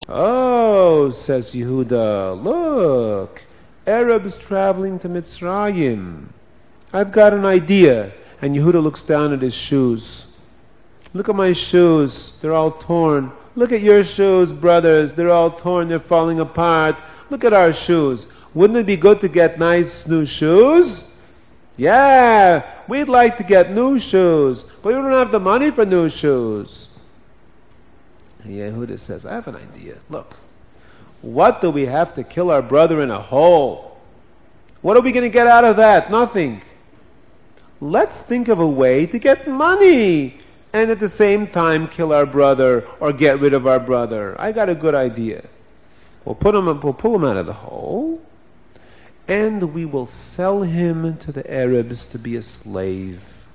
Oh, says Yehuda, look, Arabs traveling to Mitzrayim. I've got an idea. And Yehuda looks down at his shoes. Look at my shoes. They're all torn. Look at your shoes, brothers. They're all torn. They're falling apart. Look at our shoes. Wouldn't it be good to get nice new shoes? Yeah, we'd like to get new shoes, but we don't have the money for new shoes. And Yehuda says, I have an idea. Look, what do we have to kill our brother in a hole? What are we going to get out of that? Nothing. Let's think of a way to get money and at the same time kill our brother or get rid of our brother. I got a good idea. We'll pull him out of the hole, and we will sell him to the Arabs to be a slave.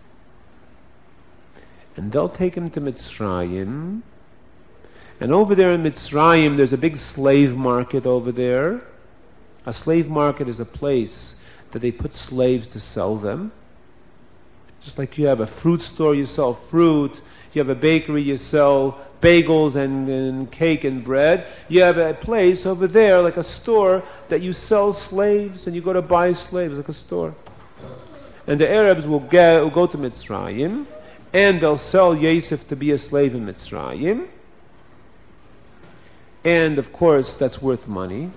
And they'll take him to Mitzrayim. And over there in Mitzrayim, there's a big slave market over there. A slave market is a place that they put slaves to sell them. Just like you have a fruit store, you sell fruit. You have a bakery, you sell bagels and cake and bread. You have a place over there, like a store, that you sell slaves, and you go to buy slaves, like a store. And the Arabs will go to Mitzrayim, and they'll sell Yosef to be a slave in Mitzrayim. And, of course, that's worth money.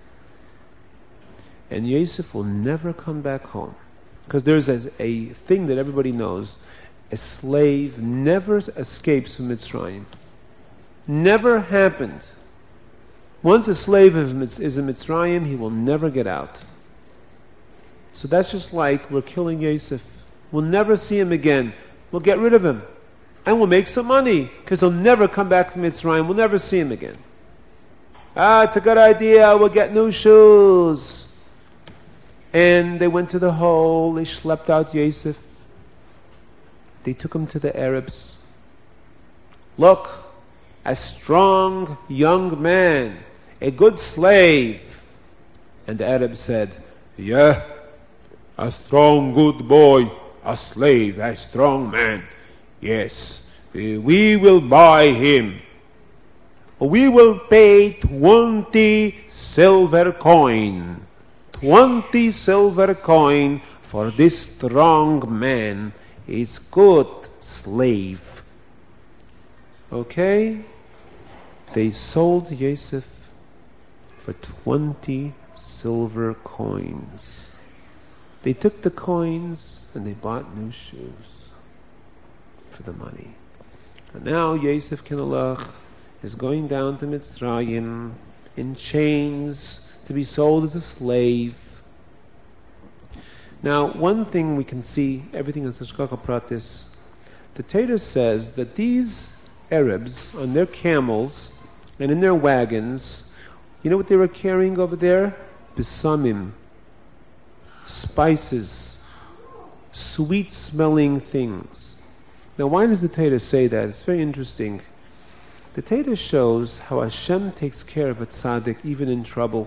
And Yosef will never come back home. Because there's a thing that everybody knows. A slave never escapes from Mitzrayim. Never happened. Once a slave is in Mitzrayim, he will never get out. So that's just like we're killing Yosef. We'll never see him again. We'll get rid of him. And we'll make some money, because he'll never come back from Mitzrayim. We'll never see him again. It's a good idea. We'll get new shoes. And they went to the hole. They schlepped out Yosef. They took him to the Arabs. Look, a strong young man, a good slave. And the Arabs said, yeah, a strong good boy, a slave, a strong man. Yes, we will buy him. We will pay 20 silver coin. 20 silver coin for this strong man. He's good slave. Okay? They sold Yosef for 20 silver coins. They took the coins and they bought new shoes for the money. And now Yosef Kinalach is going down to Mitzrayim in chains to be sold as a slave. Now, one thing we can see, everything is Hashgacha Pratis. The Torah says that these Arabs, on their camels and in their wagons, you know what they were carrying over there? Besamim, spices, sweet-smelling things. Now, why does the Torah say that? It's very interesting. The Torah shows how Hashem takes care of a tzaddik even in trouble.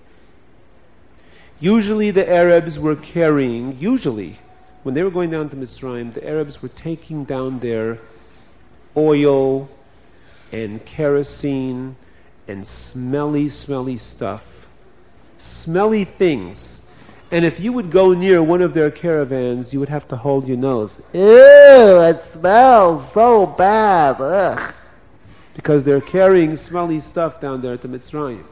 Usually the Arabs were carrying, when they were going down to Mitzrayim, the Arabs were taking down their oil and kerosene and smelly stuff. Smelly things. And if you would go near one of their caravans, you would have to hold your nose. Ew, it smells so bad. Ugh. Because they're carrying smelly stuff down there to Mitzrayim.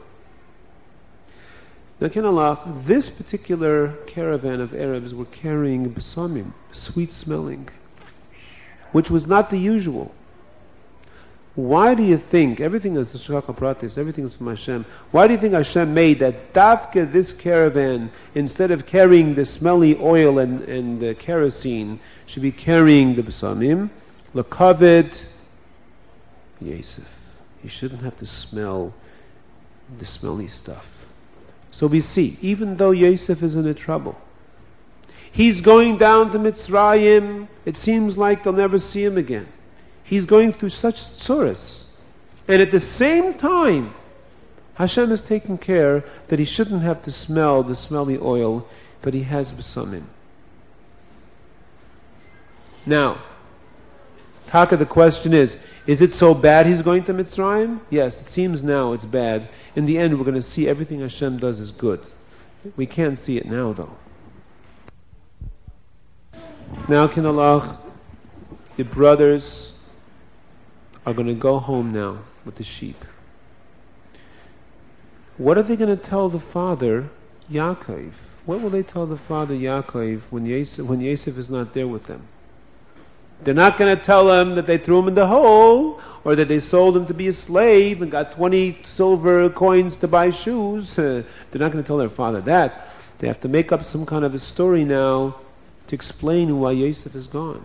Now, Kinalach, this particular caravan of Arabs were carrying besamim, sweet-smelling, which was not the usual. Why do you think, everything is Hashgacha Pratis, everything is from Hashem, why do you think Hashem made that Dafka, this caravan, instead of carrying the smelly oil and the kerosene, should be carrying the besamim? L'kaved Yosef. He shouldn't have to smell the smelly stuff. So we see, even though Yosef is in a trouble, he's going down to Mitzrayim, it seems like they'll never see him again. He's going through such tsuras. And at the same time, Hashem is taking care that he shouldn't have to smell the smelly oil, but he has besamim. Now, Taka, the question is it so bad he's going to Mitzrayim? Yes, it seems now it's bad. In the end, we're going to see everything Hashem does is good. We can't see it now, though. Now, Kinalach, the brothers are going to go home now with the sheep. What are they going to tell the father, Yaakov? What will they tell the father, Yaakov, when Yosef is not there with them? They're not going to tell him that they threw him in the hole, or that they sold him to be a slave and got 20 silver coins to buy shoes. They're not going to tell their father that. They have to make up some kind of a story now to explain why Yosef is gone.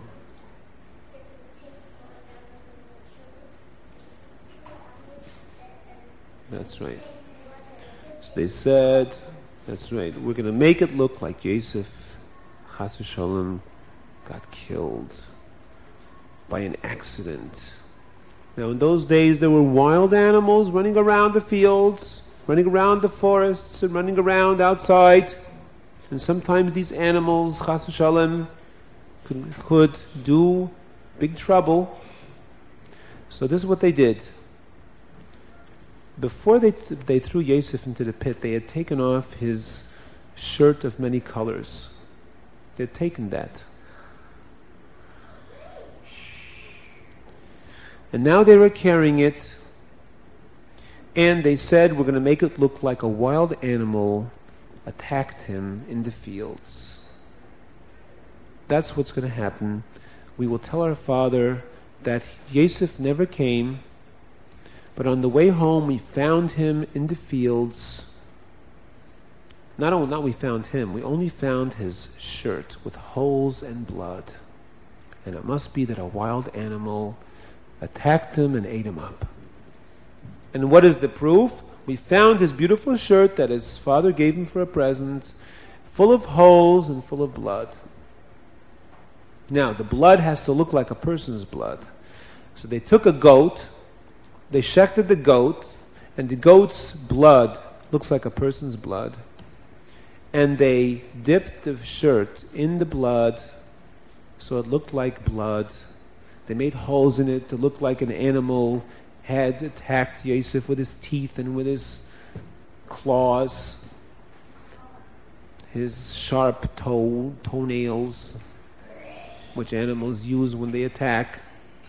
That's right. So they said, that's right, we're going to make it look like Yosef, Chas v'sholem, got killed by an accident. Now in those days there were wild animals running around the fields, running around the forests, and running around outside. And sometimes these animals, Chas v'sholem, could do big trouble. So this is what they did. Before they threw Yosef into the pit, they had taken off his shirt of many colors. They had taken that. And now they were carrying it, and they said, we're going to make it look like a wild animal attacked him in the fields. That's what's going to happen. We will tell our father that Yosef never came, but on the way home we found him in the fields. Not we found him, we only found his shirt with holes and blood. And it must be that a wild animal attacked him and ate him up. And what is the proof? We found his beautiful shirt that his father gave him for a present, full of holes and full of blood. Now, the blood has to look like a person's blood. So they took a goat, they shechted the goat, and the goat's blood looks like a person's blood. And they dipped the shirt in the blood so it looked like blood. They made holes in it to look like an animal had attacked Yosef with his teeth and with his claws, his sharp toenails, which animals use when they attack,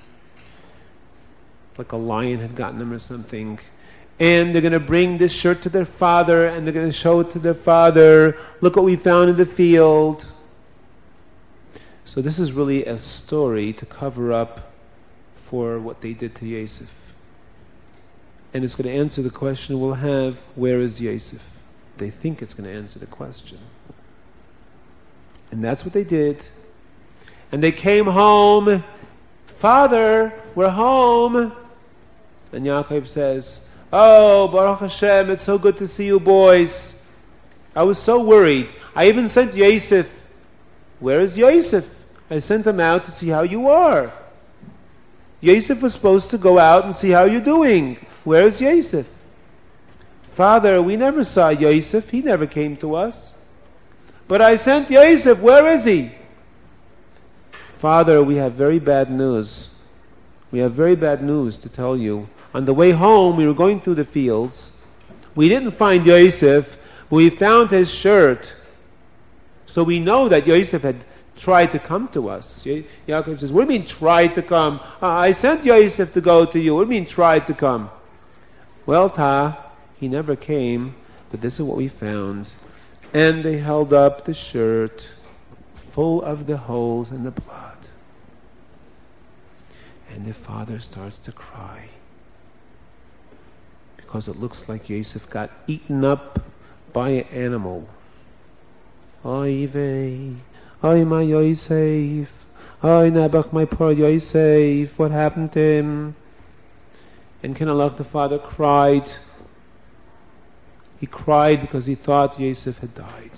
like a lion had gotten them or something. And they're going to bring this shirt to their father, and they're going to show it to their father. Look what we found in the field. So this is really a story to cover up for what they did to Yosef. And it's going to answer the question we'll have, where is Yosef? They think it's going to answer the question. And that's what they did. And they came home. Father, we're home. And Yaakov says, oh, Baruch Hashem, it's so good to see you boys. I was so worried. I even sent Yosef. Where is Yosef? I sent him out to see how you are. Yosef was supposed to go out and see how you're doing. Where is Yosef? Father, we never saw Yosef. He never came to us. But I sent Yosef. Where is he? Father, we have very bad news. We have very bad news to tell you. On the way home, we were going through the fields. We didn't find Yosef, but we found his shirt. So we know that Yosef had tried to come to us. Yaakov says, what do you mean tried to come? I sent Yosef to go to you. What do you mean tried to come? Well, he never came, but this is what we found. And they held up the shirt full of the holes and the blood. And the father starts to cry, because it looks like Yosef got eaten up by an animal. Oy vey, oy my Yosef, oy Nabach, my poor Yosef, what happened to him? And Kinalach, the father, cried. He cried because he thought Yosef had died.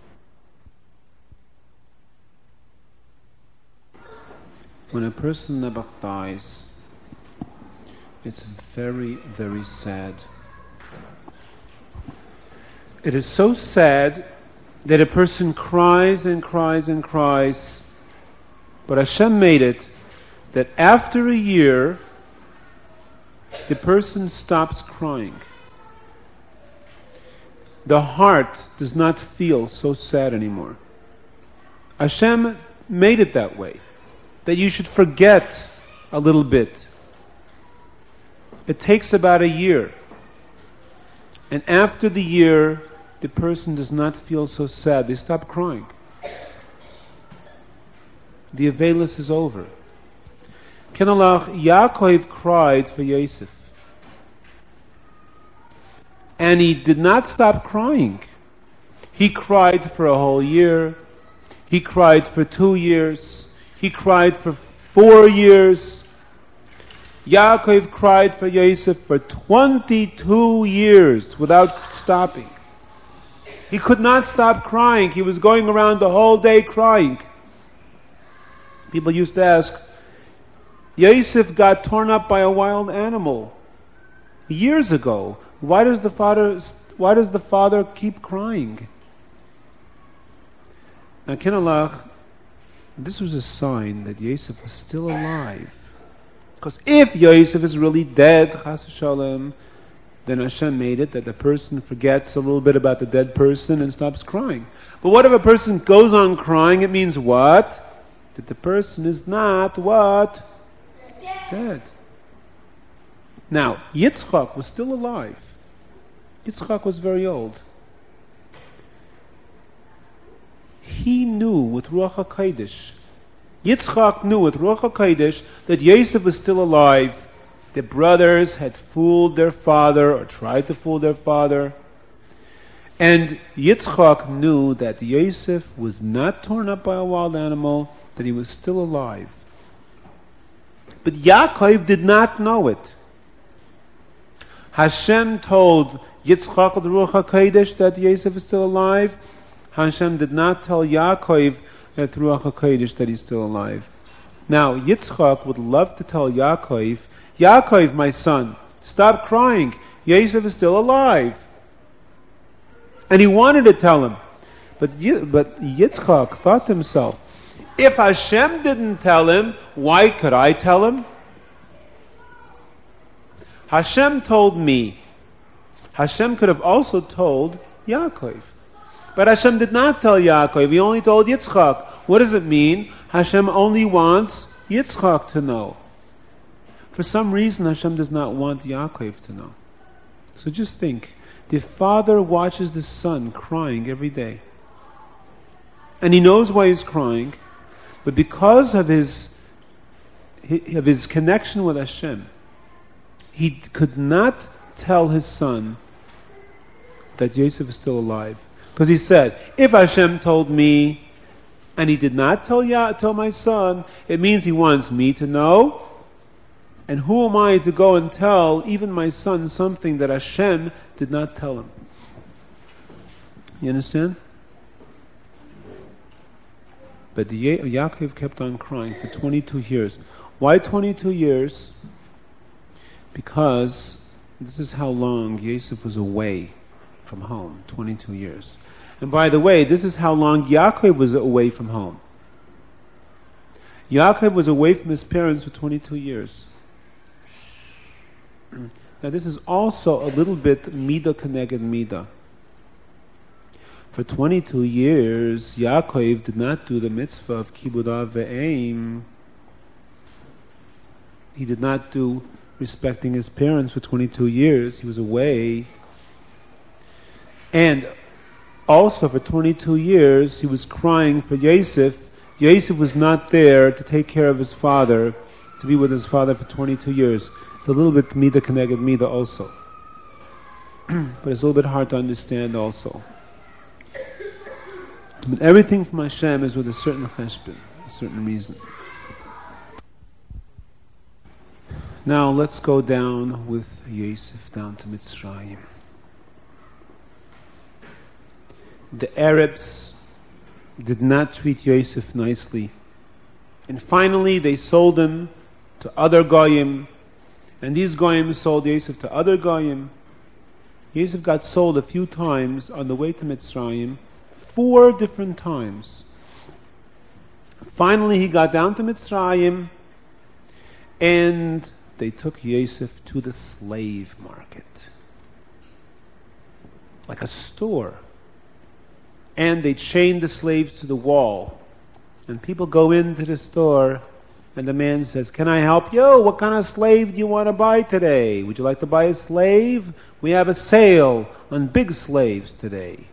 When a person Nabach dies, it's very, very sad. It is so sad that a person cries and cries and cries, but Hashem made it that after a year, the person stops crying. The heart does not feel so sad anymore. Hashem made it that way, that you should forget a little bit. It takes about a year. And after the year, the person does not feel so sad. They stop crying. The Avelis is over. Kenalach, Yaakov cried for Yosef. And he did not stop crying. He cried for a whole year. He cried for 2 years. He cried for 4 years. Yaakov cried for Yosef for 22 years without stopping. He could not stop crying. He was going around the whole day crying. People used to ask, Yosef got torn up by a wild animal years ago. Why does the father keep crying? Now, Kenalach, this was a sign that Yosef was still alive. Because if Yosef is really dead, Chas v'shalom, then Hashem made it that the person forgets a little bit about the dead person and stops crying. But what if a person goes on crying? It means what? That the person is not what? Dead. Now, Yitzchak was still alive. Yitzchak was very old. He knew with Ruach HaKodesh, Yitzchak knew with Ruach HaKodesh that Yosef was still alive. The brothers had fooled their father or tried to fool their father. And Yitzchak knew that Yosef was not torn up by a wild animal, that he was still alive. But Yaakov did not know it. Hashem told Yitzchak with Ruach HaKodesh that Yosef is still alive. Hashem did not tell Yaakov through Ruach HaKodesh that he's still alive. Now, Yitzchak would love to tell Yaakov, Yaakov, my son, stop crying. Yosef is still alive. And he wanted to tell him. But Yitzchak thought to himself, if Hashem didn't tell him, why could I tell him? Hashem told me. Hashem could have also told Yaakov. But Hashem did not tell Yaakov. He only told Yitzchak. What does it mean? Hashem only wants Yitzchak to know. For some reason, Hashem does not want Yaakov to know. So just think. The father watches the son crying every day. And he knows why he's crying. But because of his connection with Hashem, he could not tell his son that Yosef is still alive. Because he said, if Hashem told me, and he did not tell my son, it means he wants me to know. And who am I to go and tell even my son something that Hashem did not tell him? You understand? But Yaakov kept on crying for 22 years. Why 22 years? Because this is how long Yosef was away from home, 22 years. And by the way, this is how long Yaakov was away from home. Yaakov was away from his parents for 22 years. Now this is also a little bit Midah Keneged Midah. For 22 years, Yaakov did not do the mitzvah of Kibud Av Ve'em. He did not do respecting his parents for 22 years. He was away. And also for 22 years, he was crying for Yosef. Yosef was not there to take care of his father, to be with his father for 22 years. It's a little bit Midah Keneged Midah also. But it's a little bit hard to understand also. But everything from Hashem is with a certain cheshbon, a certain reason. Now let's go down with Yosef down to Mitzrayim. The Arabs did not treat Yosef nicely. And finally they sold him to other Goyim. And these Goyim sold Yosef to other Goyim. Yosef got sold a few times on the way to Mitzrayim. 4 different times. Finally he got down to Mitzrayim. And they took Yosef to the slave market, like a store. And they chained the slaves to the wall. And people go into the store, and the man says, "Can I help you? What kind of slave do you want to buy today? Would you like to buy a slave? We have a sale on big slaves today.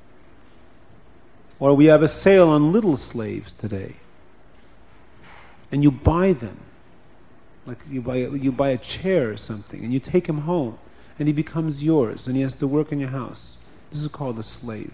Or we have a sale on little slaves today." And you buy them. Like you buy a chair or something, and you take him home, and he becomes yours, and he has to work in your house. This is called a slave.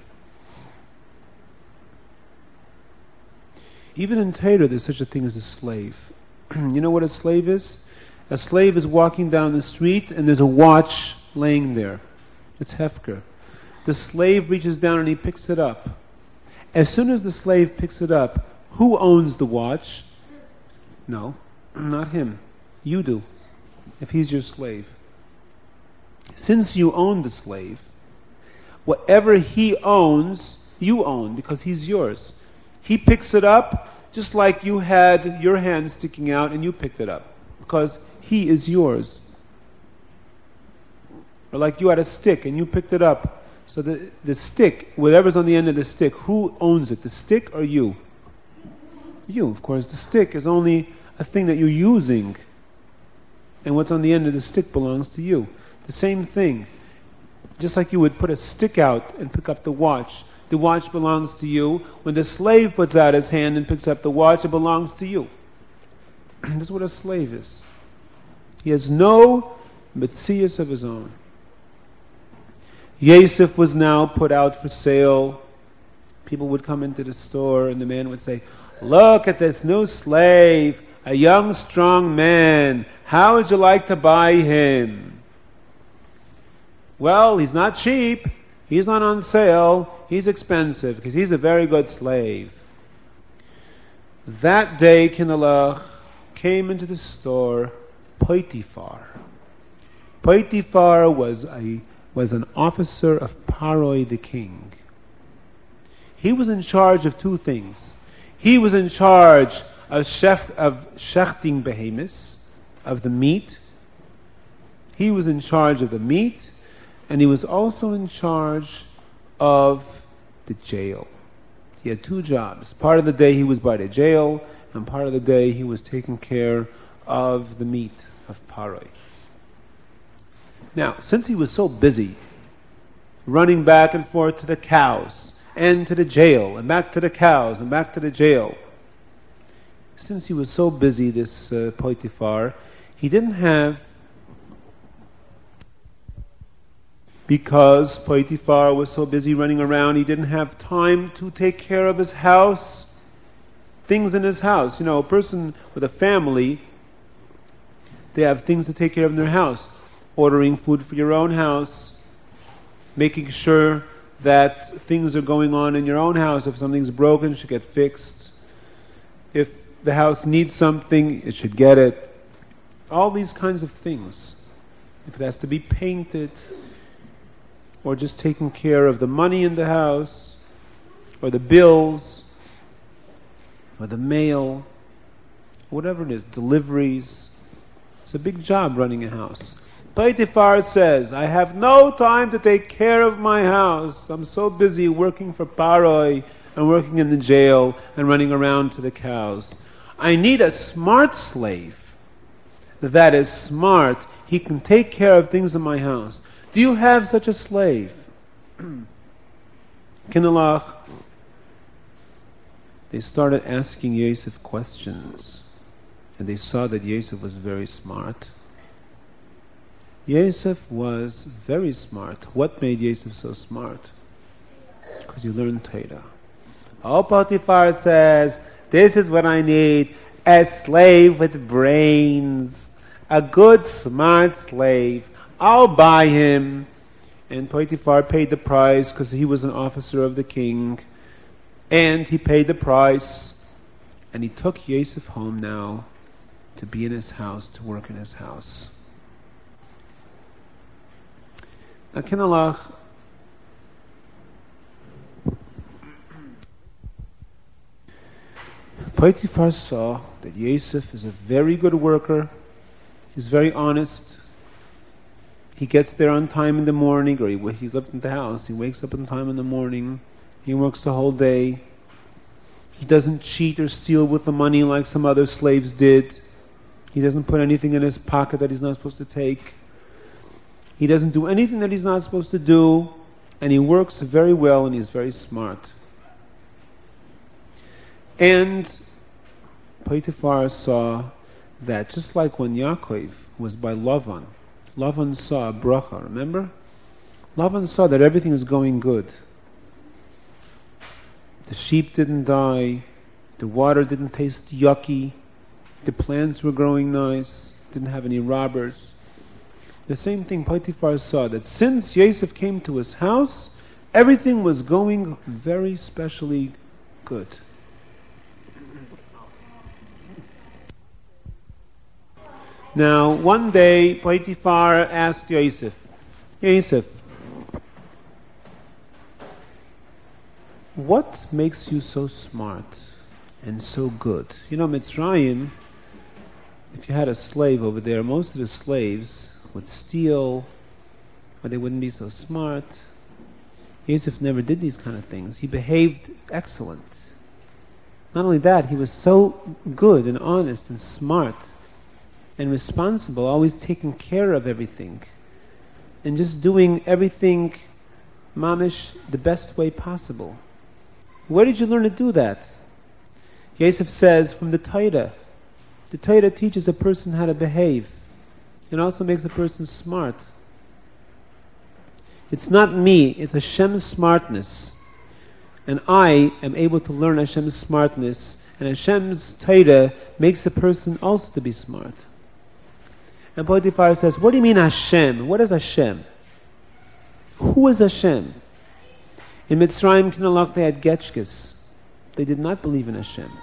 Even in Torah, there's such a thing as a slave. You know what a slave is? A slave is walking down the street, and there's a watch laying there. It's hefker. The slave reaches down and he picks it up. As soon as the slave picks it up, who owns the watch? No, not him. You do, if he's your slave. Since you own the slave, whatever he owns, you own, because he's yours. He picks it up just like you had your hand sticking out and you picked it up, because he is yours. Or like you had a stick and you picked it up. So the stick, whatever's on the end of the stick, who owns it? The stick or you? You, of course. The stick is only a thing that you're using. And what's on the end of the stick belongs to you. The same thing. Just like you would put a stick out and pick up the watch belongs to you. When the slave puts out his hand and picks up the watch, it belongs to you. This is what a slave is. He has no metzius of his own. Yosef was now put out for sale. People would come into the store and the man would say, "Look at this new slave, a young, strong man. How would you like to buy him?" "Well, he's not cheap. He's not on sale. He's expensive because he's a very good slave." That day, Kinalach came into the store Potiphar. Potiphar was an officer of Paroi the king. He was in charge of two things. He was in charge of shechting behemoths, of the meat. He was in charge of the meat, and he was also in charge of the jail. He had two jobs. Part of the day he was by the jail, and part of the day he was taking care of the meat of Paroi. Now, since he was so busy running back and forth to the cows and to the jail and back to the cows and back to the jail, since he was so busy, this Potiphar, he didn't have, because Potiphar was so busy running around, he didn't have time to take care of his house, things in his house. You know, a person with a family, they have things to take care of in their house. Ordering food for your own house, making sure that things are going on in your own house. If something's broken, it should get fixed. If the house needs something, it should get it. All these kinds of things. If it has to be painted, or just taking care of the money in the house, or the bills, or the mail, whatever it is, deliveries. It's a big job running a house. Potiphar says, "I have no time to take care of my house. I'm so busy working for Paroi and working in the jail and running around to the cows. I need a smart slave that is smart. He can take care of things in my house. Do you have such a slave?" Kinalach, they started asking Yosef questions, and they saw that Yosef was very smart. Yosef was very smart. What made Yosef so smart? Because you learned Torah. Oh, Potiphar says, "This is what I need. A slave with brains. A good, smart slave. I'll buy him." And Potiphar paid the price because he was an officer of the king. And he paid the price. And he took Yosef home now to be in his house, to work in his house. Now, Kinalach, Potiphar saw that Yosef is a very good worker, He's very honest. He gets there on time in the morning, or he's left in the house. He wakes up on time in the morning. He works the whole day. He doesn't cheat or steal with the money like some other slaves did. He doesn't put anything in his pocket that he's not supposed to take. He doesn't do anything that he's not supposed to do. And he works very well, and he's very smart. And Potiphar saw that just like when Yaakov was by Lavan, Lavan saw a bracha, remember? Lavan saw that everything is going good. The sheep didn't die, the water didn't taste yucky, the plants were growing nice, didn't have any robbers. The same thing Potiphar saw, that since Yosef came to his house, everything was going very specially good. Now, one day, Potiphar asked Yosef, what makes you so smart and so good? You know, Mitzrayim, if you had a slave over there, most of the slaves would steal, or they wouldn't be so smart. Yosef never did these kind of things. He behaved excellent. Not only that, he was so good and honest and smart and responsible, always taking care of everything and just doing everything mamish the best way possible. Where did you learn to do that? Yosef says from the Torah. The Torah teaches a person how to behave and also makes a person smart. It's not me, it's Hashem's smartness. And I am able to learn Hashem's smartness, and Hashem's Torah makes a person also to be smart. And Potiphar says, what do you mean Hashem? What is Hashem? Who is Hashem? In Mitzrayim, Kinalach, they had Getchkes. They did not believe in Hashem.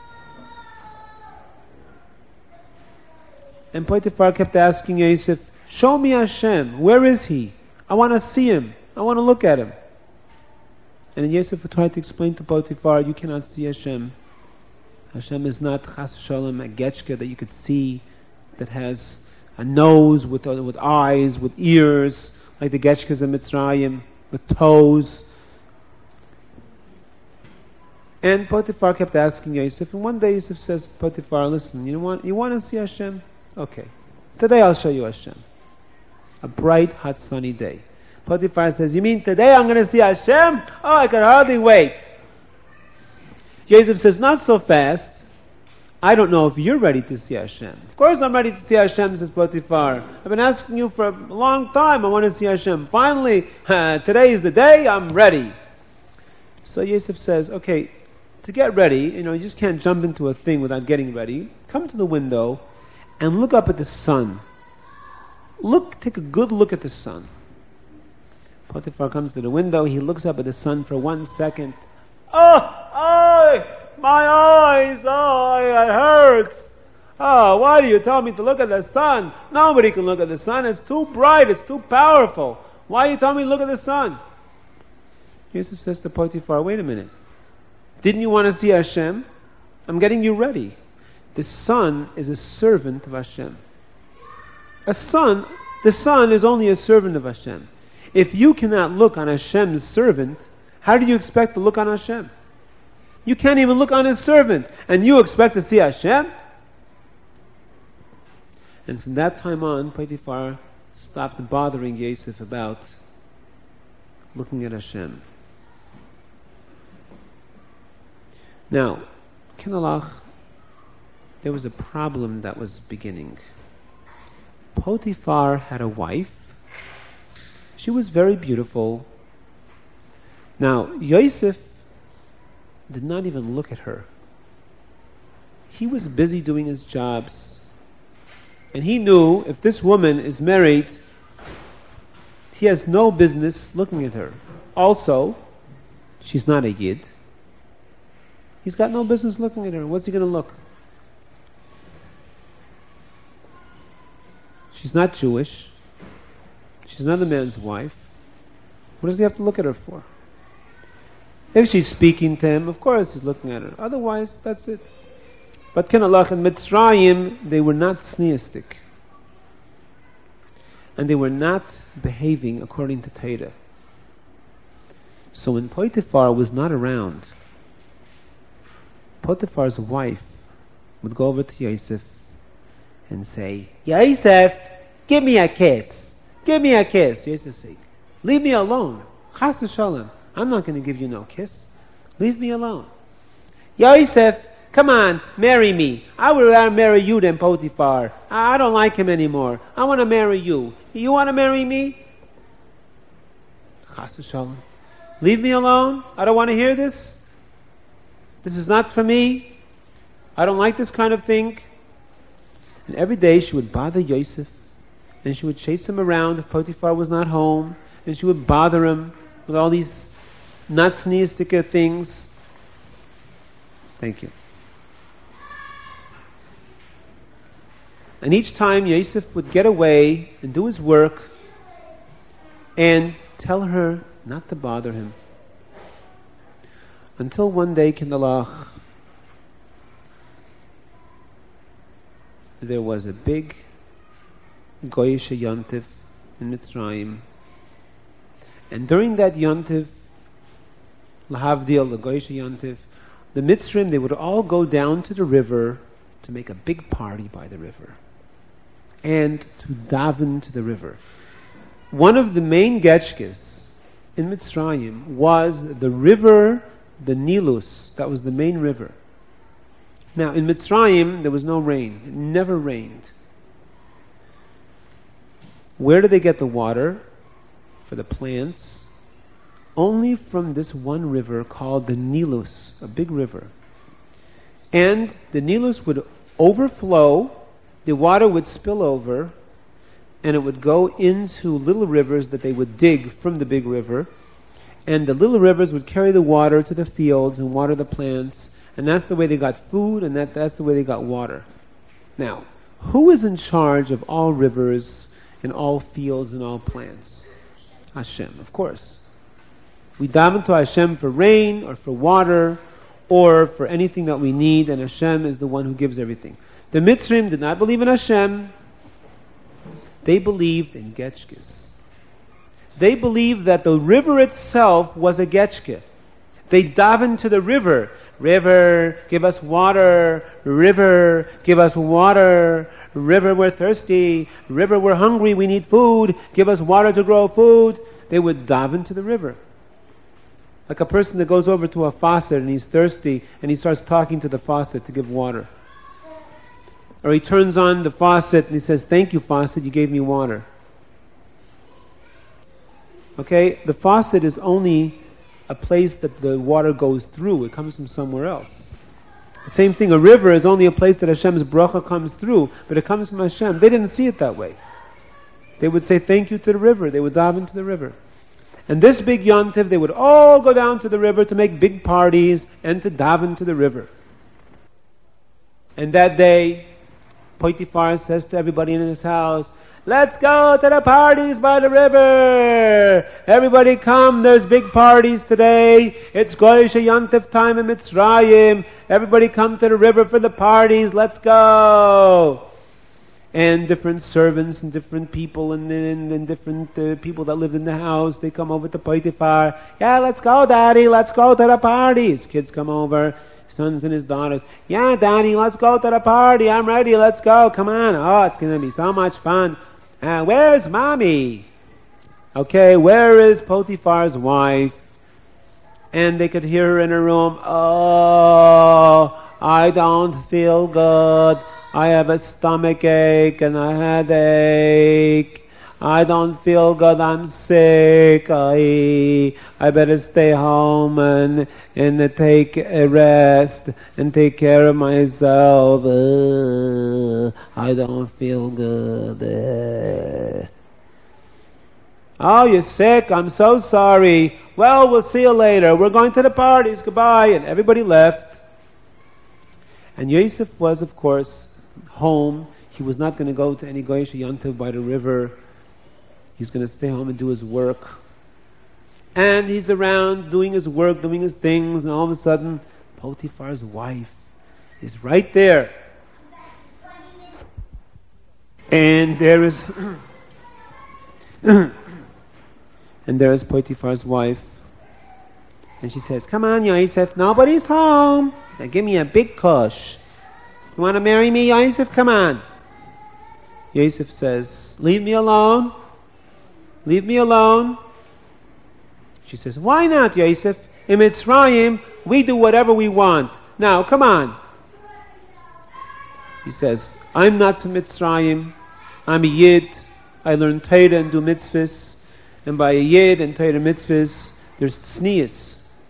And Potiphar kept asking Yosef, show me Hashem. Where is he? I want to see him. I want to look at him. And Yosef tried to explain to Potiphar, you cannot see Hashem. Hashem is not Chas Shalom, a Getchke that you could see, that has a nose with eyes, with ears, like the Getchkes in Mitzrayim, with toes. And Potiphar kept asking Yosef, and one day Yosef says to Potiphar, listen, you want to see Hashem? Okay. Today I'll show you Hashem. A bright, hot, sunny day. Potiphar says, you mean today I'm going to see Hashem? Oh, I can hardly wait. Yosef says, not so fast. I don't know if you're ready to see Hashem. Of course I'm ready to see Hashem, says Potiphar. I've been asking you for a long time. I want to see Hashem. Finally, today is the day. I'm ready. So Yosef says, okay, to get ready, you just can't jump into a thing without getting ready. Come to the window and look up at the sun. Take a good look at the sun. Potiphar comes to the window. He looks up at the sun for 1 second. My eyes, it hurts. Why do you tell me to look at the sun? Nobody can look at the sun. It's too bright. It's too powerful. Why you tell me to look at the sun? Yosef says to Potiphar, wait a minute. Didn't you want to see Hashem? I'm getting you ready. The sun is a servant of Hashem. The sun is only a servant of Hashem. If you cannot look on Hashem's servant, how do you expect to look on Hashem? You can't even look on His servant, and you expect to see Hashem? And from that time on, Potiphar stopped bothering Yosef about looking at Hashem. Now, Kinalach, there was a problem that was beginning. Potiphar had a wife. She was very beautiful. Now, Yosef did not even look at her. He was busy doing his jobs. And he knew if this woman is married, he has no business looking at her. Also, she's not a Yid. He's got no business looking at her. What's he going to look? She's not Jewish. She's another man's wife. What does he have to look at her for? If she's speaking to him, of course he's looking at her. Otherwise, that's it. But Kinalach and Mitzrayim, they were not sneistic. and they were not behaving according to Torah. So when Potiphar was not around, Potiphar's wife would go over to Yosef and say, Yosef, give me a kiss. Give me a kiss. Yosef said, leave me alone. Chas v'shalom. I'm not going to give you no kiss. Leave me alone. Yosef, come on, marry me. I would rather marry you than Potiphar. I don't like him anymore. I want to marry you. You want to marry me? Chas v'shalom. Leave me alone. I don't want to hear this. This is not for me. I don't like this kind of thing. And every day she would bother Yosef, and she would chase him around if Potiphar was not home, and she would bother him with all these natsniistic things. Thank you. And each time Yosef would get away and do his work and tell her not to bother him. Until one day, Kindalach, there was a big Goyish Yontif in Mitzrayim. And during that Yontif, Lahavdil, the Goyish Yontif, the Mitzrayim, they would all go down to the river to make a big party by the river and to daven to the river. One of the main getchkes in Mitzrayim was the river, the Nilus. That was the main river. Now, in Mitzrayim, there was no rain. It never rained. Where do they get the water for the plants? Only from this one river called the Nilus, a big river. And the Nilus would overflow, the water would spill over, and it would go into little rivers that they would dig from the big river. And the little rivers would carry the water to the fields and water the plants. And that's the way they got food, and that's the way they got water. Now, who is in charge of all rivers and all fields and all plants? Hashem, of course. We daven to Hashem for rain or for water or for anything that we need, and Hashem is the one who gives everything. The Mitzrayim did not believe in Hashem. They believed in Getchkes. They believed that the river itself was a Getchke. They davened to the river. River, give us water. River, give us water. River, we're thirsty. River, we're hungry. We need food. Give us water to grow food. They would daven to the river. Like a person that goes over to a faucet and he's thirsty and he starts talking to the faucet to give water. Or he turns on the faucet and he says, thank you, faucet, you gave me water. Okay, the faucet is only a place that the water goes through. It comes from somewhere else. The same thing, a river is only a place that Hashem's bracha comes through, but it comes from Hashem. They didn't see it that way. They would say thank you to the river. They would daven to the river. And this big yontiv, they would all go down to the river to make big parties and to daven to the river. And that day, Potiphar says to everybody in his house, let's go to the parties by the river. Everybody come, there's big parties today. It's Goyish Yontif time in Mitzrayim. Everybody come to the river for the parties. Let's go. And different servants and different people and different people that lived in the house, they come over to Potiphar. Yeah, let's go, Daddy. Let's go to the parties. Kids come over. Sons and his daughters. Yeah, Daddy, let's go to the party. I'm ready. Let's go. Come on. Oh, it's going to be so much fun. Where's Mommy? Okay, where is Potiphar's wife? And they could hear her in her room. Oh, I don't feel good. I have a stomach ache and a headache. I don't feel good. I'm sick. I better stay home and take a rest and take care of myself. I don't feel good. Oh, you're sick? I'm so sorry. Well, we'll see you later. We're going to the parties. Goodbye. And everybody left. And Yosef was, of course, home. He was not going to go to any Goyish Yontiv by the river. He's going to stay home and do his work. And he's around doing his work, doing his things, and all of a sudden, Potiphar's wife is right there. And there is And there's Potiphar's wife. And she says, come on, Yosef, nobody's home. Now give me a big kush. You want to marry me, Yosef? Come on. Yosef says, leave me alone. Leave me alone. She says, why not, Yosef? In Mitzrayim, we do whatever we want. Now, come on. He says, I'm not from Mitzrayim. I'm a Yid. I learn Torah and do mitzvahs. And by a Yid and Torah mitzvahs, there's tznius.